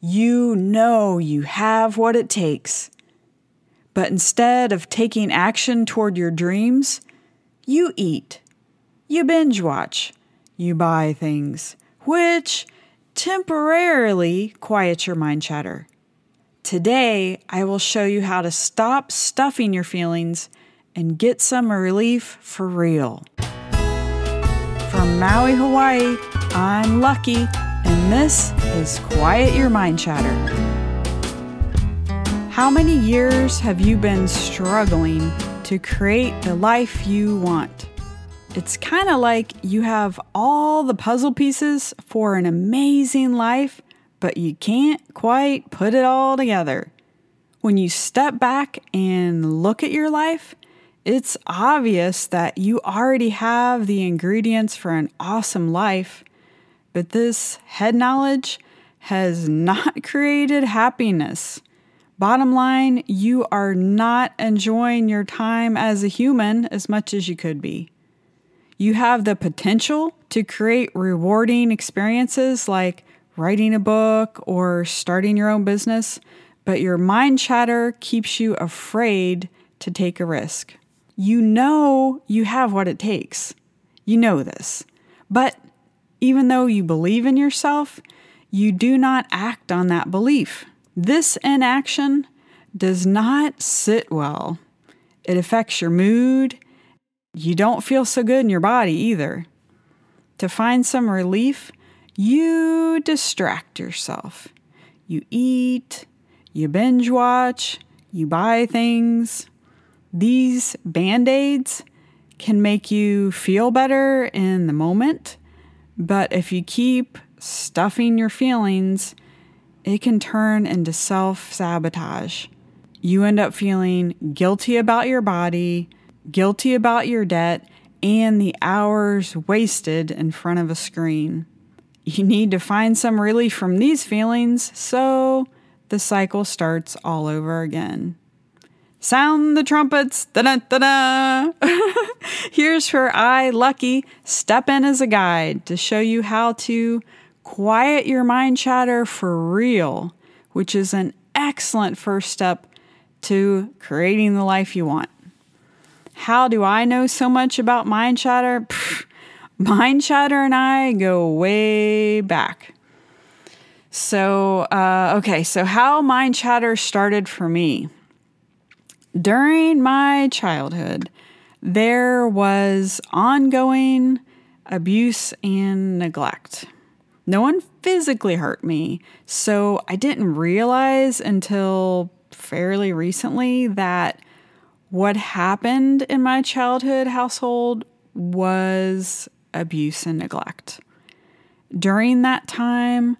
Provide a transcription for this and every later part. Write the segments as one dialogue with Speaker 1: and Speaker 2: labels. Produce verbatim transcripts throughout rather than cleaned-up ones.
Speaker 1: You know you have what it takes. But instead of taking action toward your dreams, you eat, you binge watch, you buy things, which temporarily quiets your mind chatter. Today, I will show you how to stop stuffing your feelings and get some relief for real. From Maui, Hawaii, I'm Lucky, and this is Quiet Your Mind Chatter. How many years have you been struggling to create the life you want? It's kind of like you have all the puzzle pieces for an amazing life, but you can't quite put it all together. When you step back and look at your life, it's obvious that you already have the ingredients for an awesome life, but this head knowledge has not created happiness. Bottom line, you are not enjoying your time as a human as much as you could be. You have the potential to create rewarding experiences like writing a book or starting your own business, but your mind chatter keeps you afraid to take a risk. You know you have what it takes. You know this. But even though you believe in yourself, you do not act on that belief. This inaction does not sit well. It affects your mood. You don't feel so good in your body either. To find some relief, you distract yourself. You eat, you binge watch, you buy things. These Band-Aids can make you feel better in the moment, but if you keep stuffing your feelings, it can turn into self-sabotage. You end up feeling guilty about your body, guilty about your debt, and the hours wasted in front of a screen. You need to find some relief from these feelings, so the cycle starts all over again. Sound the trumpets, da-da-da-da! Here's where I, Lucky, step in as a guide to show you how to quiet your mind chatter for real, which is an excellent first step to creating the life you want. How do I know so much about mind chatter? Pfft, mind chatter and I go way back. So, uh, okay, so how mind chatter started for me. During my childhood, there was ongoing abuse and neglect. No one physically hurt me, so I didn't realize until fairly recently that what happened in my childhood household was abuse and neglect. During that time,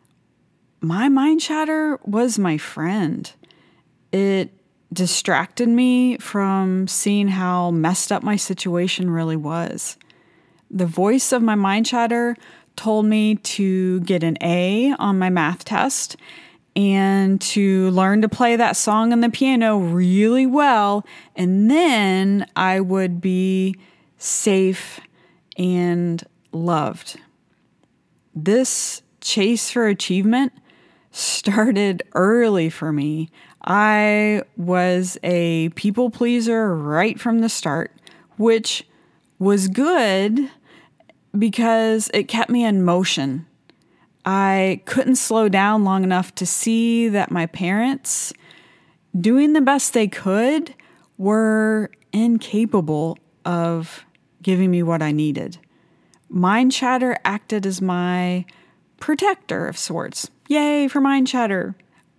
Speaker 1: my mind chatter was my friend. It distracted me from seeing how messed up my situation really was. The voice of my mind chatter told me to get an A on my math test and to learn to play that song on the piano really well, and then I would be safe and loved. This chase for achievement started early for me. I was a people pleaser right from the start, which was good because it kept me in motion. I couldn't slow down long enough to see that my parents, doing the best they could, were incapable of giving me what I needed. Mind chatter acted as my protector of sorts. Yay for mind chatter.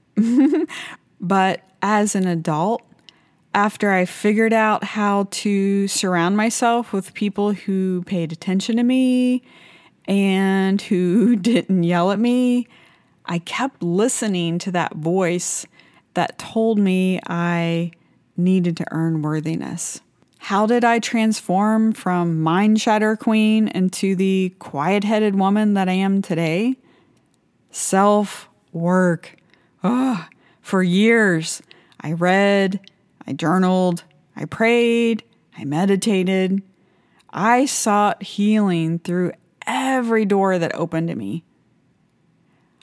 Speaker 1: But as an adult, after I figured out how to surround myself with people who paid attention to me and who didn't yell at me, I kept listening to that voice that told me I needed to earn worthiness. How did I transform from mind chatter queen into the quiet-headed woman that I am today? Self-work. Ugh. For years, I read, I journaled, I prayed, I meditated. I sought healing through every door that opened to me.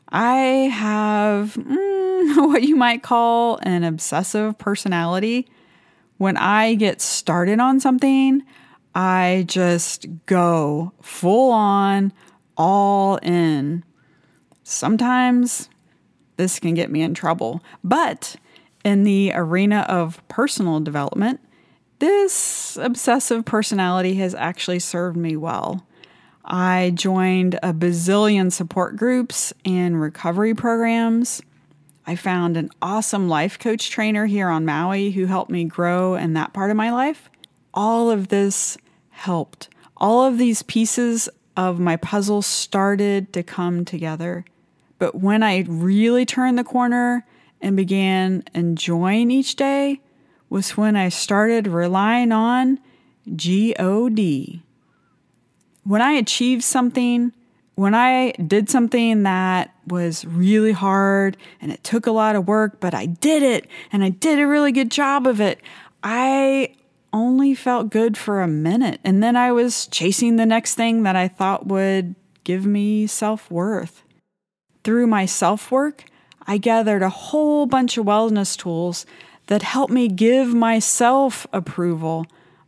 Speaker 1: I have mm, what you might call an obsessive personality. When I get started on something, I just go full on, all in. Sometimes this can get me in trouble, but in the arena of personal development, this obsessive personality has actually served me well. I joined a bazillion support groups and recovery programs. I found an awesome life coach trainer here on Maui who helped me grow in that part of my life. All of this helped. All of these pieces of my puzzle started to come together. But when I really turned the corner and began enjoying each day was when I started relying on G O D. When I achieved something, when I did something that was really hard and it took a lot of work, but I did it and I did a really good job of it, I only felt good for a minute. And then I was chasing the next thing that I thought would give me self-worth. Through my self-work, I gathered a whole bunch of wellness tools that help me give myself approval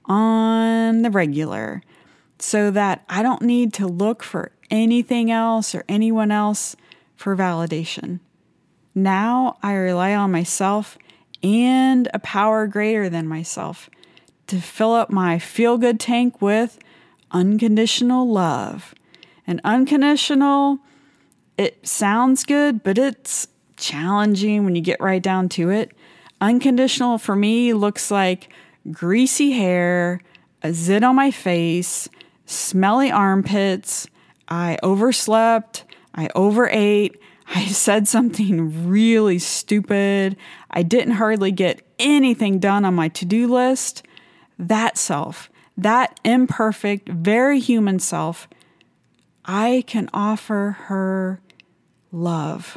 Speaker 1: on the regular so that I don't need to look for anything else or anyone else for validation. Now I rely on myself and a power greater than myself to fill up my feel-good tank with unconditional love. And unconditional, it sounds good, but it's challenging when you get right down to it. Unconditional for me looks like greasy hair, a zit on my face, smelly armpits, I overslept, I overate, I said something really stupid, I didn't hardly get anything done on my to-do list. That self, that imperfect, very human self, I can offer her love.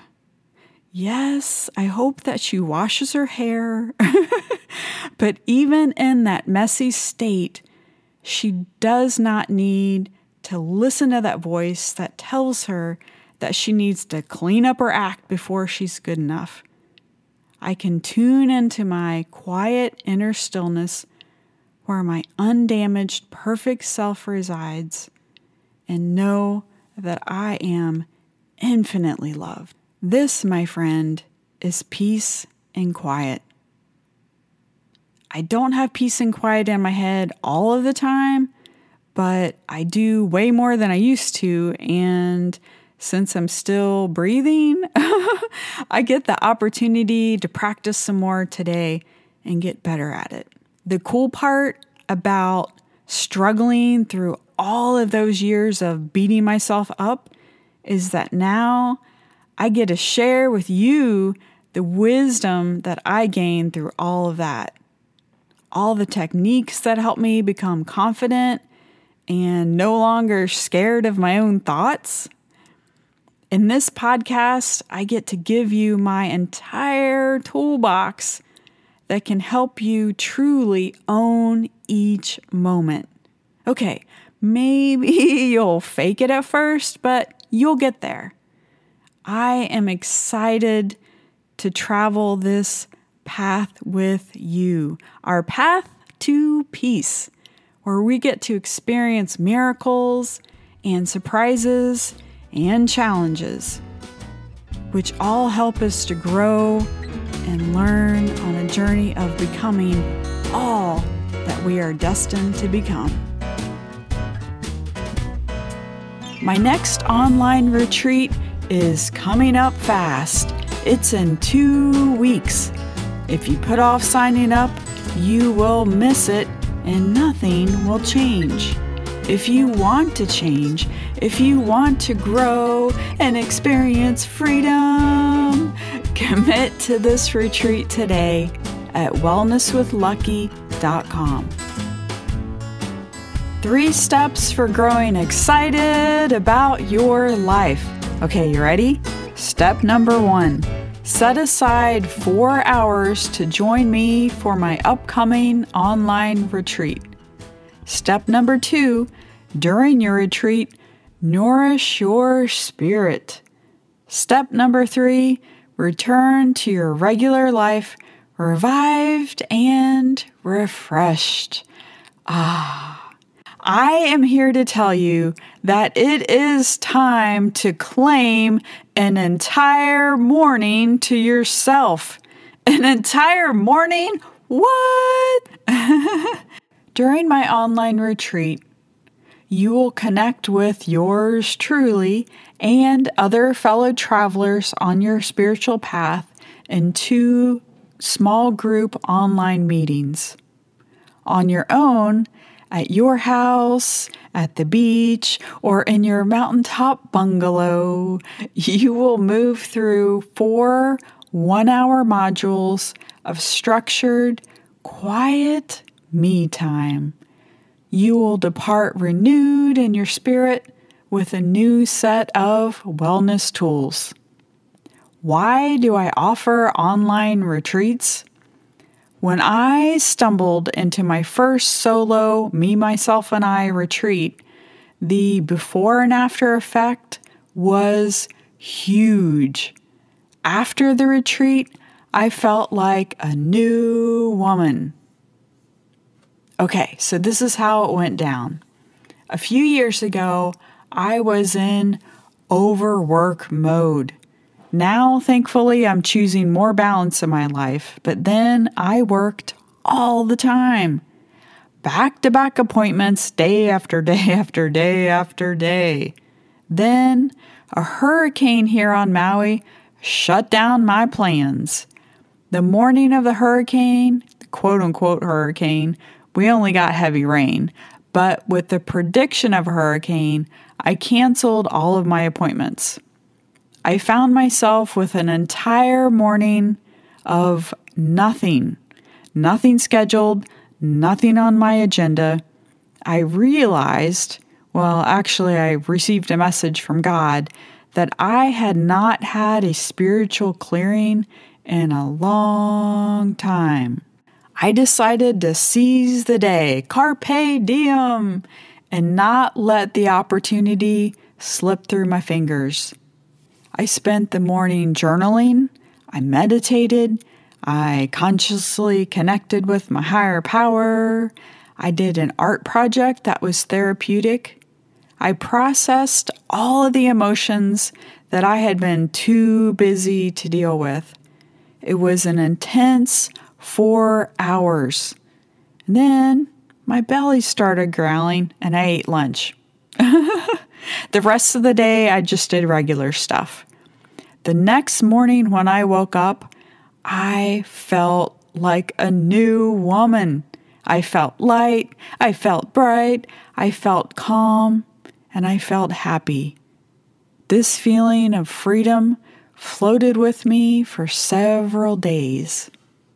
Speaker 1: Yes, I hope that she washes her hair. But even in that messy state, she does not need to listen to that voice that tells her that she needs to clean up her act before she's good enough. I can tune into my quiet inner stillness where my undamaged, perfect self resides and know that I am infinitely loved. This, my friend, is peace and quiet. I don't have peace and quiet in my head all of the time, but I do way more than I used to. And since I'm still breathing, I get the opportunity to practice some more today and get better at it. The cool part about struggling through all of those years of beating myself up is that now I get to share with you the wisdom that I gained through all of that. All the techniques that help me become confident and no longer scared of my own thoughts. In this podcast, I get to give you my entire toolbox that can help you truly own each moment. Okay, maybe you'll fake it at first, but you'll get there. I am excited to travel this path with you, our path to peace, where we get to experience miracles and surprises and challenges, which all help us to grow and learn on a journey of becoming all that we are destined to become. My next online retreat is coming up fast. It's in two weeks. If you put off signing up, you will miss it and nothing will change. If you want to change, if you want to grow and experience freedom, commit to this retreat today at wellness with lucky dot com. Three steps for growing excited about your life. Okay, you ready? Step number one. Set aside four hours to join me for my upcoming online retreat. Step number two, during your retreat, nourish your spirit. Step number three, return to your regular life, revived and refreshed. Ah, I am here to tell you that it is time to claim an entire morning to yourself. An entire morning? What? During my online retreat, you will connect with yours truly and other fellow travelers on your spiritual path in two small group online meetings. On your own, at your house, at the beach, or in your mountaintop bungalow, you will move through four one-hour modules of structured, quiet me time. You will depart renewed in your spirit with a new set of wellness tools. Why do I offer online retreats? When I stumbled into my first solo Me, Myself, and I retreat, the before and after effect was huge. After the retreat, I felt like a new woman. Okay, so this is how it went down. A few years ago, I was in overwork mode. Now, thankfully, I'm choosing more balance in my life, but then I worked all the time. Back-to-back appointments, day after day after day after day. Then, a hurricane here on Maui shut down my plans. The morning of the hurricane, quote-unquote hurricane, we only got heavy rain, but with the prediction of a hurricane, I canceled all of my appointments. I found myself with an entire morning of nothing, nothing scheduled, nothing on my agenda. I realized, well, actually, I received a message from God that I had not had a spiritual clearing in a long time. I decided to seize the day, carpe diem, and not let the opportunity slip through my fingers. I spent the morning journaling, I meditated, I consciously connected with my higher power, I did an art project that was therapeutic, I processed all of the emotions that I had been too busy to deal with. It was an intense four hours. And then my belly started growling and I ate lunch. The rest of the day, I just did regular stuff. The next morning when I woke up, I felt like a new woman. I felt light, I felt bright, I felt calm, and I felt happy. This feeling of freedom floated with me for several days.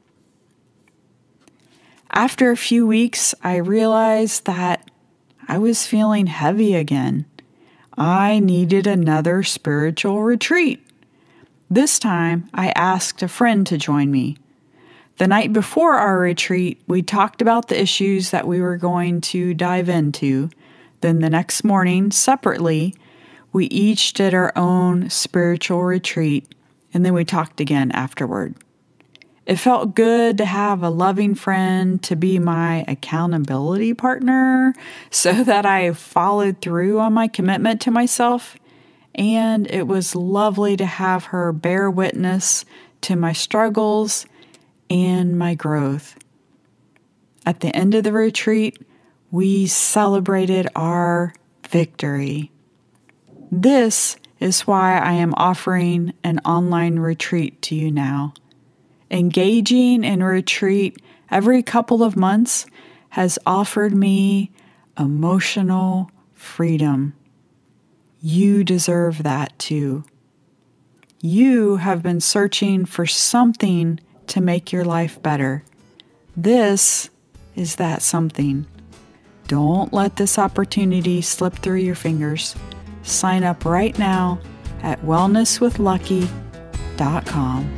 Speaker 1: After a few weeks, I realized that I was feeling heavy again. I needed another spiritual retreat. This time, I asked a friend to join me. The night before our retreat, we talked about the issues that we were going to dive into. Then the next morning, separately, we each did our own spiritual retreat, and then we talked again afterward. It felt good to have a loving friend to be my accountability partner so that I followed through on my commitment to myself. And it was lovely to have her bear witness to my struggles and my growth. At the end of the retreat, we celebrated our victory. This is why I am offering an online retreat to you now. Engaging in retreat every couple of months has offered me emotional freedom. You deserve that too. You have been searching for something to make your life better. This is that something. Don't let this opportunity slip through your fingers. Sign up right now at wellness with lucky dot com.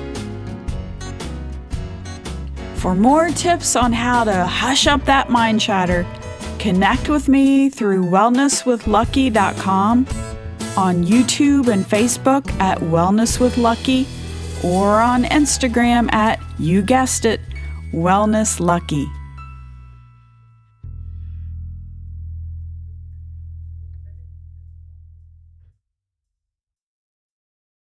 Speaker 1: For more tips on how to hush up that mind chatter, connect with me through wellness with lucky dot com on YouTube and Facebook at Wellness with Lucky, or on Instagram at, you guessed it, Wellness Lucky.